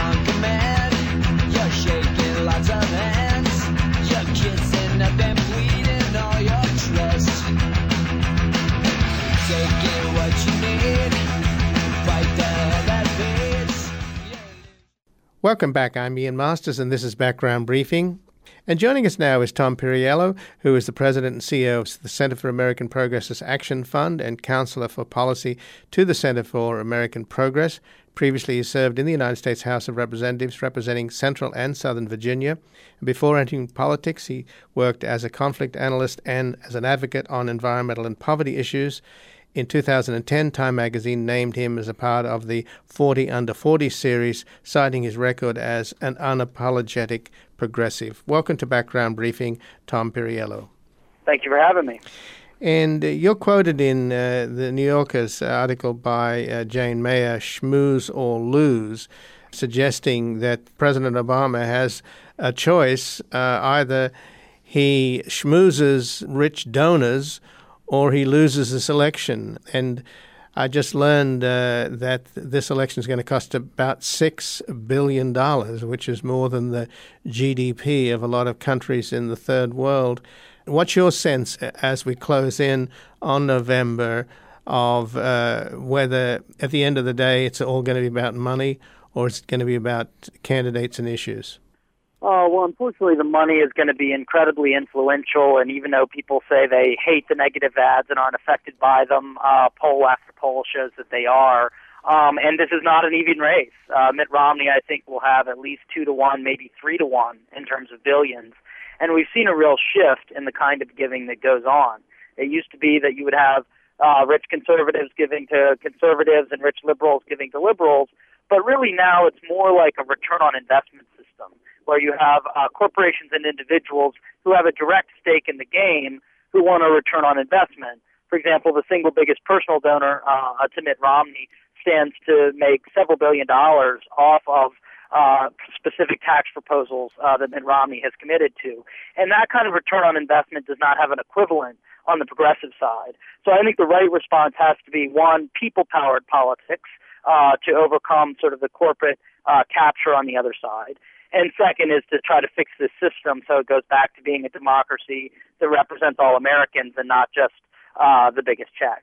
on command. You're shaking lots of hands. You're kissing up and bleeding all your trust. Taking what you need. Fight the hell that fades. Welcome back. I'm Ian Masters, and this is Background Briefing. And joining us now is Tom Perriello, who is the President and CEO of the Center for American Progress's Action Fund and Counselor for Policy to the Center for American Progress. Previously, he served in the United States House of Representatives representing Central and Southern Virginia. And before entering politics, he worked as a conflict analyst and as an advocate on environmental and poverty issues. In 2010, Time magazine named him as a part of the 40 Under 40 series, citing his record as an unapologetic progressive. Welcome to Background Briefing, Tom Perriello. Thank you for having me. And you're quoted in the New Yorker's article by Jane Mayer, Schmooze or Lose, suggesting that President Obama has a choice. Either he schmoozes rich donors or he loses this election. And I just learned that this election is going to cost about $6 billion, which is more than the GDP of a lot of countries in the third world. What's your sense as we close in on November of whether at the end of the day it's all going to be about money or it's going to be about candidates and issues? Well, unfortunately, the money is going to be incredibly influential, and even though people say they hate the negative ads and aren't affected by them, poll after poll shows that they are. And this is not an even race. Mitt Romney, I think, will have at least 2-1, maybe 3-1 in terms of billions. And we've seen a real shift in the kind of giving that goes on. It used to be that you would have rich conservatives giving to conservatives and rich liberals giving to liberals, but really now it's more like a return on investment system, where you have corporations and individuals who have a direct stake in the game who want a return on investment. For example, the single biggest personal donor to Mitt Romney stands to make several $billions off of specific tax proposals that Mitt Romney has committed to. And that kind of return on investment does not have an equivalent on the progressive side. So I think the right response has to be, one, people-powered politics to overcome sort of the corporate capture on the other side. And second is to try to fix this system so it goes back to being a democracy that represents all Americans and not just the biggest checks.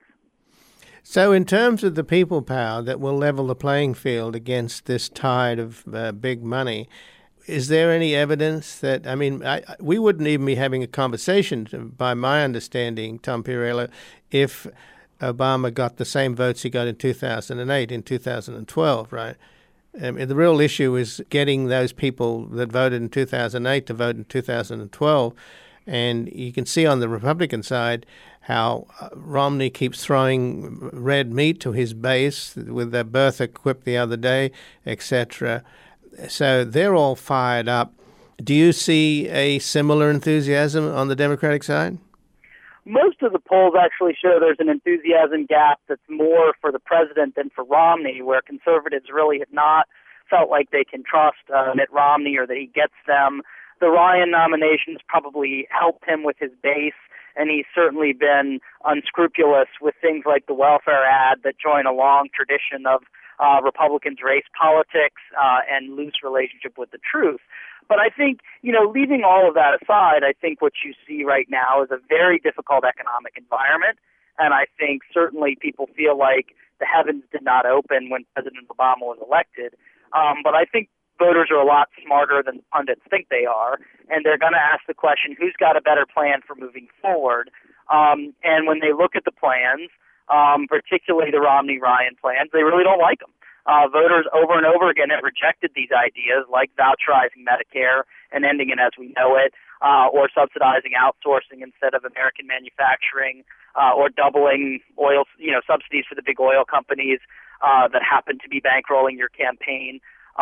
So in terms of the people power that will level the playing field against this tide of big money, is there any evidence that, we wouldn't even be having a conversation, by my understanding, Tom Perriello, if Obama got the same votes he got in 2008, in 2012, right? The real issue is getting those people that voted in 2008 to vote in 2012. And you can see on the Republican side how Romney keeps throwing red meat to his base with their Bertha quip the other day, etc. So they're all fired up. Do you see a similar enthusiasm on the Democratic side? Most of the polls actually show there's an enthusiasm gap that's more for the president than for Romney, where conservatives really have not felt like they can trust Mitt Romney or that he gets them. The Ryan nominations probably helped him with his base, and he's certainly been unscrupulous with things like the welfare ad that join a long tradition of Republicans' race politics and loose relationship with the truth. But I think, leaving all of that aside, I think what you see right now is a very difficult economic environment. And I think certainly people feel like the heavens did not open when President Obama was elected. But I think voters are a lot smarter than pundits think they are. And they're going to ask the question, who's got a better plan for moving forward? And when they look at the plans, particularly the Romney-Ryan plans, they really don't like them. Voters over and over again have rejected these ideas, like voucherizing Medicare and ending it as we know it, or subsidizing outsourcing instead of American manufacturing, or doubling oil, subsidies for the big oil companies that happen to be bankrolling your campaign.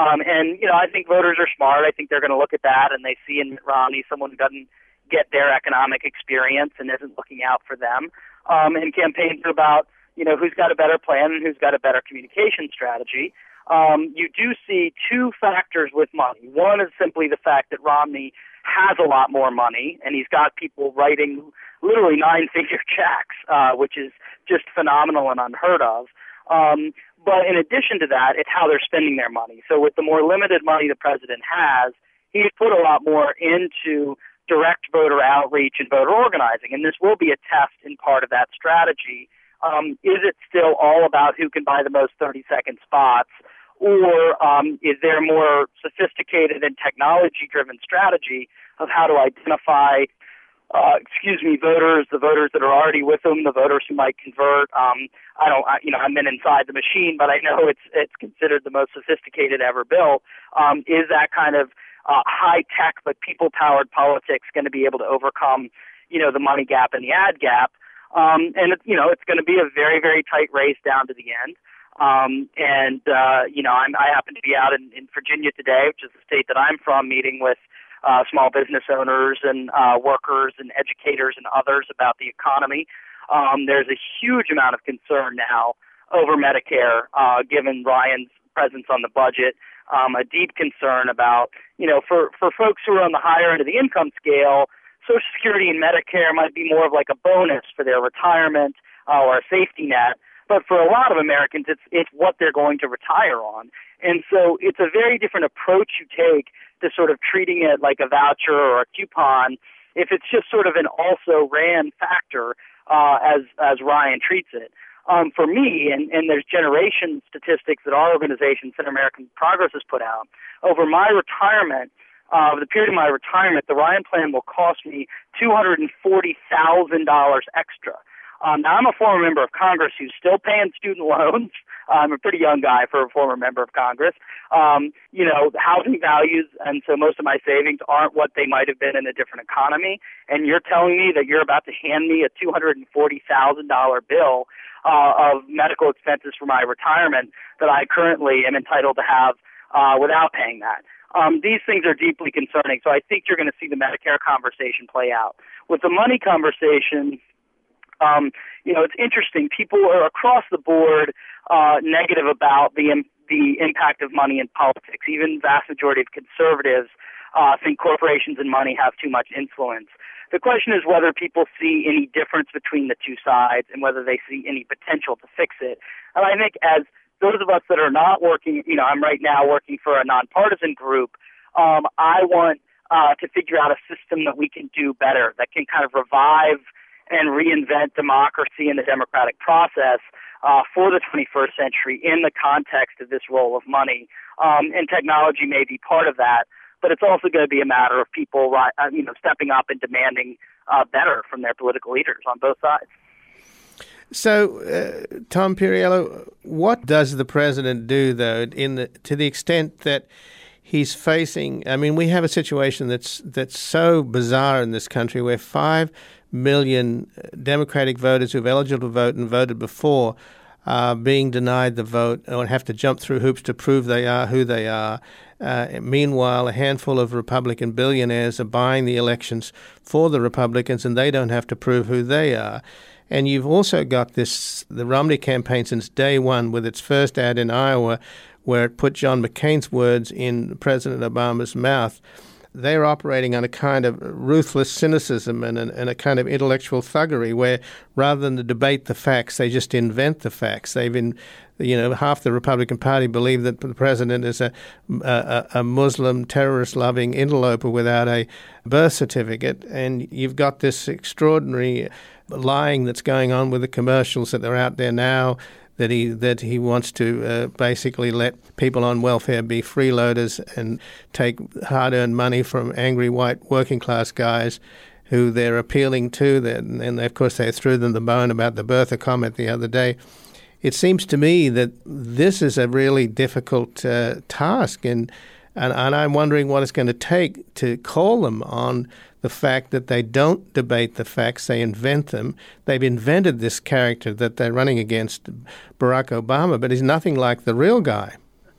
I think voters are smart. I think they're going to look at that and they see in Mitt Romney someone who doesn't get their economic experience and isn't looking out for them. And campaigns are about who's got a better plan and who's got a better communication strategy. You do see two factors with money. One is simply the fact that Romney has a lot more money, and he's got people writing literally 9-figure checks, which is just phenomenal and unheard of. But in addition to that, it's how they're spending their money. So with the more limited money the president has, he's put a lot more into direct voter outreach and voter organizing, and this will be a test in part of that strategy. Is it still all about who can buy the most 30-second spots, or is there a more sophisticated and technology-driven strategy of how to identify voters, the voters that are already with them, the voters who might convert? I've been inside the machine, but I know it's considered the most sophisticated ever built. Is that kind of high-tech but people-powered politics going to be able to overcome, the money gap and the ad gap? And it's going to be a very, very tight race down to the end. I happen to be out in Virginia today, which is the state that I'm from, meeting with small business owners and workers and educators and others about the economy. There's a huge amount of concern now over Medicare, given Ryan's presence on the budget. A deep concern about, for folks who are on the higher end of the income scale, Social Security and Medicare might be more of like a bonus for their retirement or a safety net. But for a lot of Americans, it's what they're going to retire on. And so it's a very different approach you take to sort of treating it like a voucher or a coupon if it's just sort of an also-ran factor as Ryan treats it. For me, and there's generation statistics that our organization, Center American Progress, has put out, over my retirement, the period of my retirement, the Ryan plan will cost me $240,000 extra. Now, I'm a former member of Congress who's still paying student loans. I'm a pretty young guy for a former member of Congress. Housing values, and so most of my savings aren't what they might have been in a different economy. And you're telling me that you're about to hand me a $240,000 bill of medical expenses for my retirement that I currently am entitled to have without paying that. These things are deeply concerning. So I think you're going to see the Medicare conversation play out. With the money conversation, it's interesting. People are across the board negative about the impact of money in politics. Even the vast majority of conservatives think corporations and money have too much influence. The question is whether people see any difference between the two sides and whether they see any potential to fix it. And I think as those of us that are not working, I'm right now working for a nonpartisan group, I want to figure out a system that we can do better, that can kind of revive and reinvent democracy and the democratic process for the 21st century in the context of this role of money. And technology may be part of that, but it's also going to be a matter of people, stepping up and demanding better from their political leaders on both sides. So, Tom Perriello, what does the president do, though, to the extent that he's facing? I mean, we have a situation that's so bizarre in this country, where 5 million Democratic voters who've eligible to vote and voted before are being denied the vote or have to jump through hoops to prove they are who they are. Meanwhile, a handful of Republican billionaires are buying the elections for the Republicans, and they don't have to prove who they are. And you've also got the Romney campaign since day one, with its first ad in Iowa, where it put John McCain's words in President Obama's mouth. They're operating on a kind of ruthless cynicism and a kind of intellectual thuggery, where rather than to debate the facts, they just invent the facts. Half the Republican Party believe that the president is a Muslim terrorist-loving interloper without a birth certificate, and you've got this extraordinary lying that's going on with the commercials that are out there now, that he wants to basically let people on welfare be freeloaders and take hard-earned money from angry white working-class guys who they're appealing to. And, of course, they threw them the bone about the birther comment the other day. It seems to me that this is a really difficult task, and I'm wondering what it's going to take to call them on the fact that they don't debate the facts, they invent them. They've invented this character that they're running against, Barack Obama, but he's nothing like the real guy.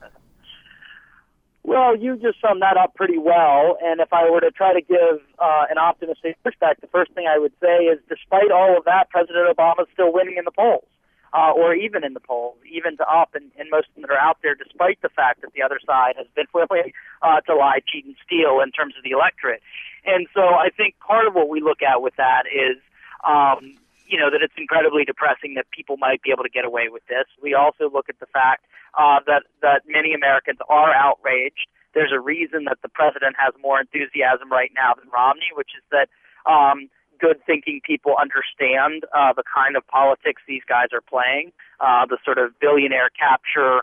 Well, you just summed that up pretty well, and if I were to try to give an optimistic perspective, the first thing I would say is despite all of that, President Obama's still winning in the polls. Or even in the polls, even to up in most of them that are out there, despite the fact that the other side has been willing to lie, cheat, and steal in terms of the electorate. And so I think part of what we look at with that is, that it's incredibly depressing that people might be able to get away with this. We also look at the fact that many Americans are outraged. There's a reason that the president has more enthusiasm right now than Romney, which is that good-thinking people understand the kind of politics these guys are playing, the sort of billionaire capture,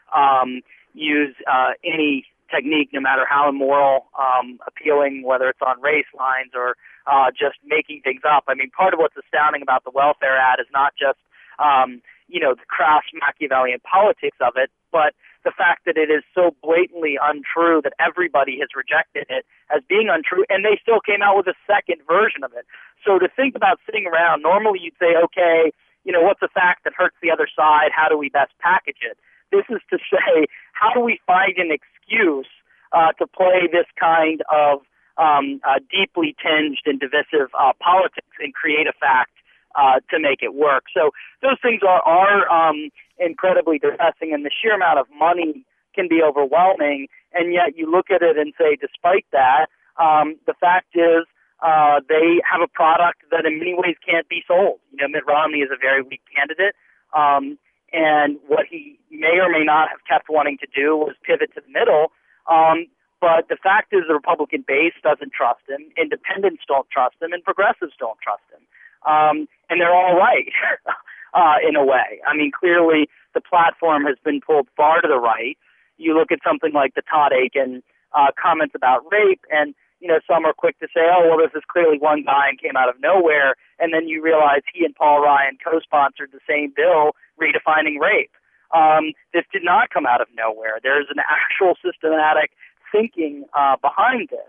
use any technique, no matter how immoral, appealing, whether it's on race lines or just making things up. I mean, part of what's astounding about the welfare ad is not just, the crass Machiavellian politics of it, but the fact that it is so blatantly untrue that everybody has rejected it as being untrue, and they still came out with a second version of it. So to think about sitting around, normally you'd say, okay, what's a fact that hurts the other side? How do we best package it? This is to say, how do we find an excuse to play this kind of deeply tinged and divisive politics and create a fact to make it work? So those things are incredibly depressing, and the sheer amount of money can be overwhelming, and yet you look at it and say, despite that, the fact is they have a product that in many ways can't be sold. Mitt Romney is a very weak candidate, and what he may or may not have kept wanting to do was pivot to the middle. But the fact is the Republican base doesn't trust him, independents don't trust him, and progressives don't trust him. And they're all right in a way. I mean, clearly the platform has been pulled far to the right. You look at something like the Todd Akin comments about rape, and some are quick to say, oh, well, this is clearly one guy and came out of nowhere. And then you realize he and Paul Ryan co-sponsored the same bill redefining rape. This did not come out of nowhere. There's an actual systematic thinking behind this,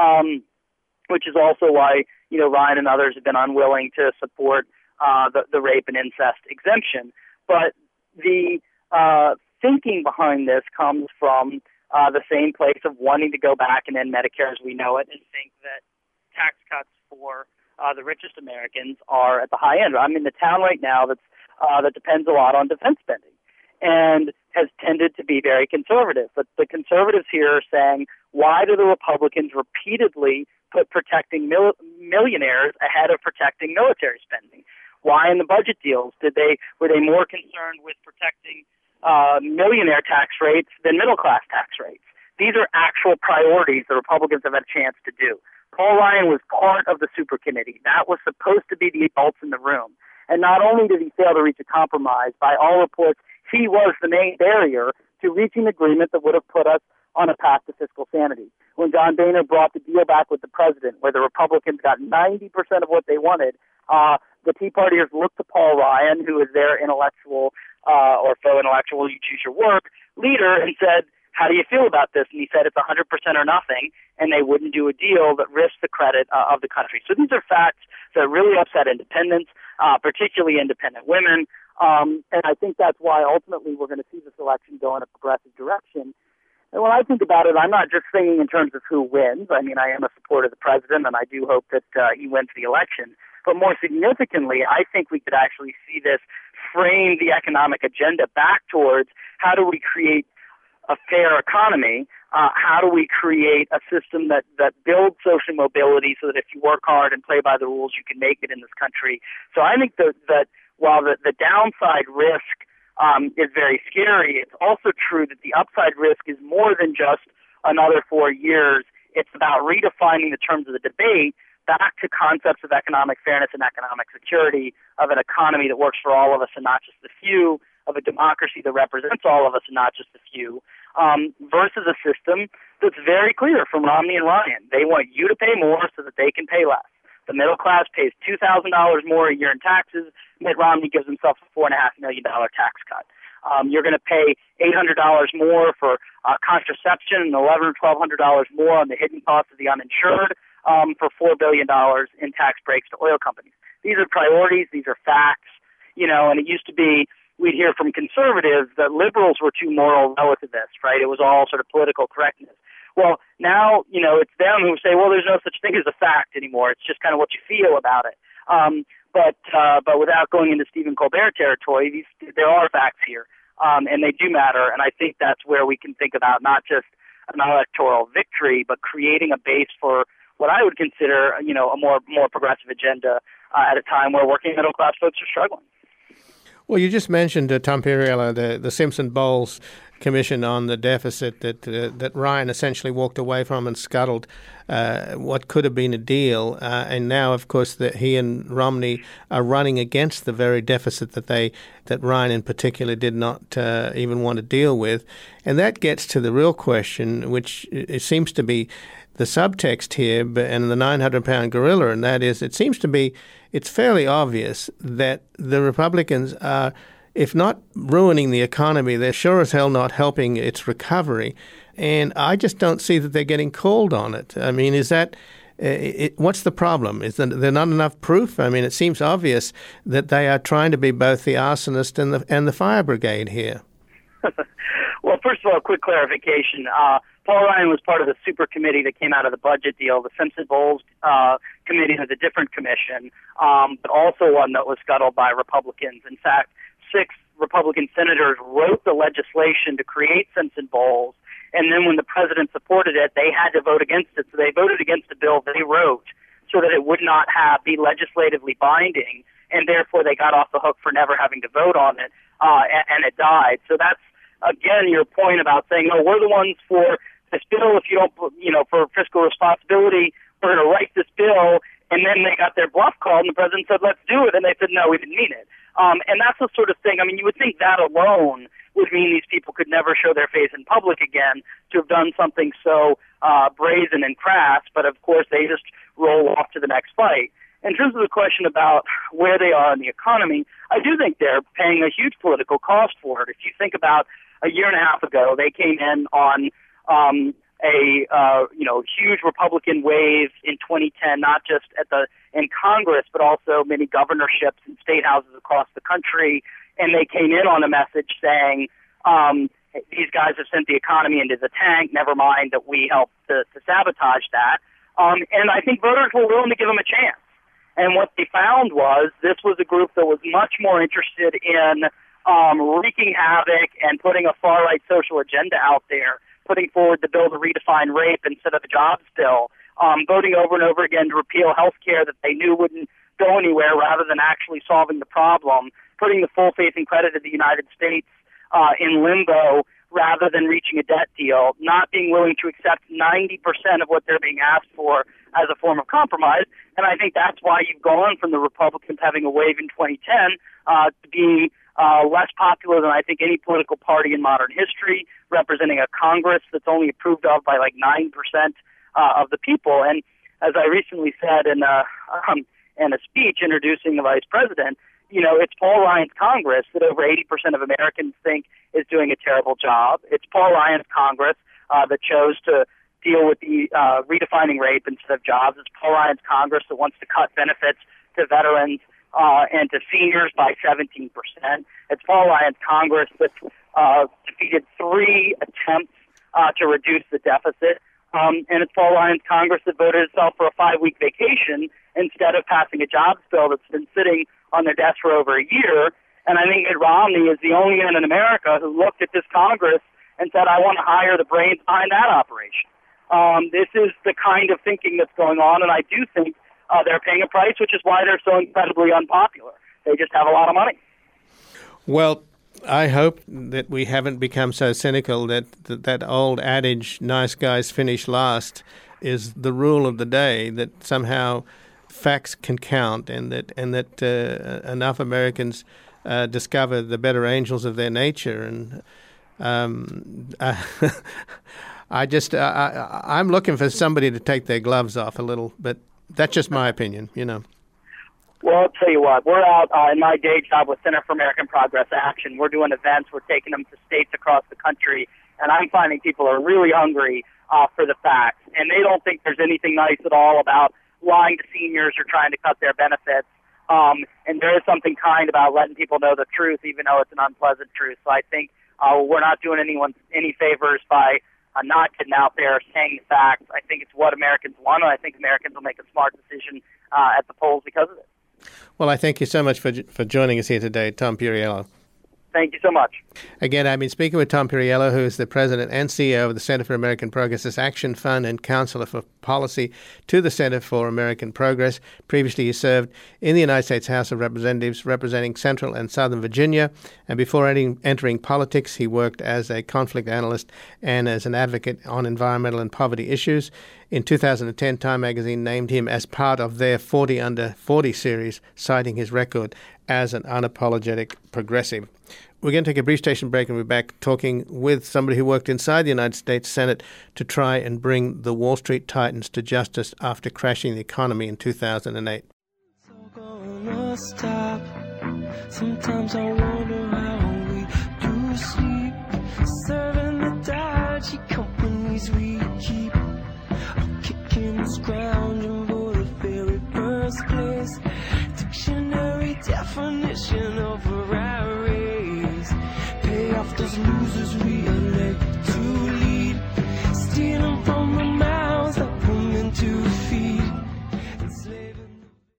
which is also why, Ryan and others have been unwilling to support the rape and incest exemption. But the thinking behind this comes from the same place of wanting to go back and end Medicare as we know it and think that tax cuts for the richest Americans are at the high end. I'm in the town right now that depends a lot on defense spending and has tended to be very conservative. But the conservatives here are saying, why do the Republicans repeatedly put protecting millionaires ahead of protecting military spending? Why in the budget deals were they more concerned with protecting millionaire tax rates than middle-class tax rates? These are actual priorities the Republicans have had a chance to do. Paul Ryan was part of the super committee. That was supposed to be the adults in the room. And not only did he fail to reach a compromise, by all reports, he was the main barrier to reaching an agreement that would have put us on a path to fiscal sanity. When John Boehner brought the deal back with the president, where the Republicans got 90% of what they wanted, the Tea Partiers looked to Paul Ryan, who is their intellectual or faux intellectual, you choose your work, leader, and said, how do you feel about this? And he said it's 100% or nothing, and they wouldn't do a deal that risked the credit of the country. So these are facts that really upset independents, particularly independent women, and I think that's why ultimately we're going to see this election go in a progressive direction. And when I think about it, I'm not just thinking in terms of who wins. I mean, I am a supporter of the president, and I do hope that he wins the election. But more significantly, I think we could actually see this frame the economic agenda back towards how do we create a fair economy, how do we create a system that builds social mobility so that if you work hard and play by the rules, you can make it in this country. So I think that while the downside risk is very scary, it's also true that the upside risk is more than just another 4 years. It's about redefining the terms of the debate back to concepts of economic fairness and economic security, of an economy that works for all of us and not just the few, of a democracy that represents all of us and not just the few, versus a system that's very clear from Romney and Ryan. They want you to pay more so that they can pay less. The middle class pays $2,000 more a year in taxes. Mitt Romney gives himself a $4.5 million tax cut. You're going to pay $800 more for contraception and $1,100 or $1,200 more on the hidden costs of the uninsured for $4 billion in tax breaks to oil companies. These are priorities. These are facts. And it used to be we'd hear from conservatives that liberals were too moral relativists, right? It was all sort of political correctness. Well, now, it's them who say, well, there's no such thing as a fact anymore. It's just kind of what you feel about it. But without going into Stephen Colbert territory, there are facts here, and they do matter. And I think that's where we can think about not just an electoral victory, but creating a base for what I would consider, a more progressive agenda at a time where working middle class folks are struggling. Well, you just mentioned Tom Perriello, the Simpson-Bowles Commission on the deficit that Ryan essentially walked away from and scuttled what could have been a deal. And now, of course, that he and Romney are running against the very deficit that Ryan in particular did not even want to deal with. And that gets to the real question, which it seems to be the subtext here and the 900-pound gorilla, and that is, it seems to be, it's fairly obvious that the Republicans are, if not ruining the economy, they're sure as hell not helping its recovery. And I just don't see that they're getting called on it. I mean, is that what's the problem? Is there not enough proof? I mean, it seems obvious that they are trying to be both the arsonist and the fire brigade here. Well, first of all, quick clarification. Paul Ryan was part of the super committee that came out of the budget deal. The Simpson-Bowles committee was a different commission, but also one that was scuttled by Republicans. In fact, 6 Republican senators wrote the legislation to create Simpson-Bowles, and then when the president supported it, they had to vote against it. So they voted against the bill they wrote so that it would not be legislatively binding, and therefore they got off the hook for never having to vote on it, and it died. So that's, again, your point about saying, oh, we're the ones for this bill. If you don't, for fiscal responsibility, we're going to write this bill. And then they got their bluff called, and the president said, let's do it. And they said, no, we didn't mean it. And that's the sort of thing, I mean, you would think that alone would mean these people could never show their face in public again to have done something so brazen and crass. But, of course, they just roll off to the next fight. In terms of the question about where they are in the economy, I do think they're paying a huge political cost for it. If you think about a year and a half ago, they came in on huge Republican wave in 2010, not just in Congress, but also many governorships and state houses across the country. And they came in on a message saying, these guys have sent the economy into the tank, never mind that we helped to sabotage that. And I think voters were willing to give them a chance. And what they found was this was a group that was much more interested in wreaking havoc and putting a far-right social agenda out there, putting forward the bill to redefine rape instead of a jobs bill, voting over and over again to repeal health care that they knew wouldn't go anywhere rather than actually solving the problem, putting the full faith and credit of the United States in limbo rather than reaching a debt deal, not being willing to accept 90% of what they're being asked for as a form of compromise. And I think that's why you've gone from the Republicans having a wave in 2010 to being less popular than I think any political party in modern history, representing a Congress that's only approved of by like 9% of the people. And as I recently said in a speech introducing the vice president, it's Paul Ryan's Congress that over 80% of Americans think is doing a terrible job. It's Paul Ryan's Congress that chose to deal with the redefining rape instead of jobs. It's Paul Ryan's Congress that wants to cut benefits to veterans and to seniors by 17%. It's Paul Ryan's Congress that defeated 3 attempts to reduce the deficit. And it's Paul Ryan's Congress that voted itself for a 5-week vacation instead of passing a jobs bill that's been sitting on their desk for over a year. And I think Mitt Romney is the only man in America who looked at this Congress and said, I want to hire the brains behind that operation. This is the kind of thinking that's going on, and I do think they're paying a price, which is why they're so incredibly unpopular. They just have a lot of money. Well, I hope that we haven't become so cynical that old adage, nice guys finish last, is the rule of the day, that somehow facts can count and that enough Americans discover the better angels of their nature. And I'm looking for somebody to take their gloves off a little, but that's just my opinion, Well, I'll tell you what, we're out in my day job with Center for American Progress Action. We're doing events. We're taking them to states across the country, and I'm finding people are really hungry for the facts, and they don't think there's anything nice at all about lying to seniors or trying to cut their benefits. And there is something kind about letting people know the truth, even though it's an unpleasant truth. So I think we're not doing anyone any favors by not getting out there saying the facts. I think it's what Americans want, and I think Americans will make a smart decision at the polls because of it. Well, I thank you so much for joining us here today, Tom Perriello. Thank you so much. Again, I've been speaking with Tom Perriello, who is the president and CEO of the Center for American Progress's Action Fund and counselor for policy to the Center for American Progress. Previously, he served in the United States House of Representatives representing Central and Southern Virginia. And before entering politics, he worked as a conflict analyst and as an advocate on environmental and poverty issues. In 2010, Time magazine named him as part of their 40 Under 40 series, citing his record as an unapologetic progressive. We're going to take a brief station break and we're back talking with somebody who worked inside the United States Senate to try and bring the Wall Street titans to justice after crashing the economy in 2008. Stop. Sometimes I wonder how we do sleep, serving the dodgy companies we